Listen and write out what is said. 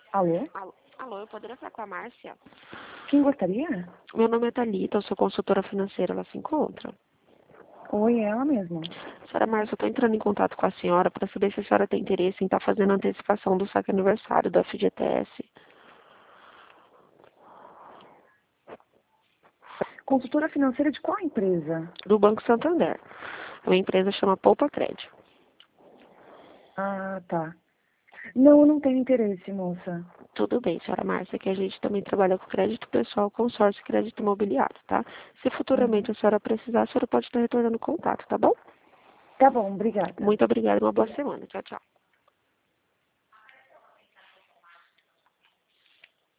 Alô? Alô, eu poderia falar com a Márcia? Quem gostaria? Meu nome é Thalita, eu sou consultora financeira, ela se encontra. Oi, é ela mesma. Senhora Márcia, eu estou entrando em contato com a senhora para saber se a senhora tem interesse em estar fazendo a antecipação do saque aniversário da FGTS. Consultora financeira de qual empresa? Do Banco Santander. A minha empresa chama Poupa Crédito. Ah, tá. Não, eu não tenho interesse, moça. Tudo bem, senhora Márcia, que a gente também trabalha com crédito pessoal, consórcio e crédito imobiliário, tá? Se futuramente Uhum. a senhora precisar, a senhora pode estar retornando contato, tá bom? Tá bom, obrigada. Muito obrigada e uma boa semana. Tchau, tchau.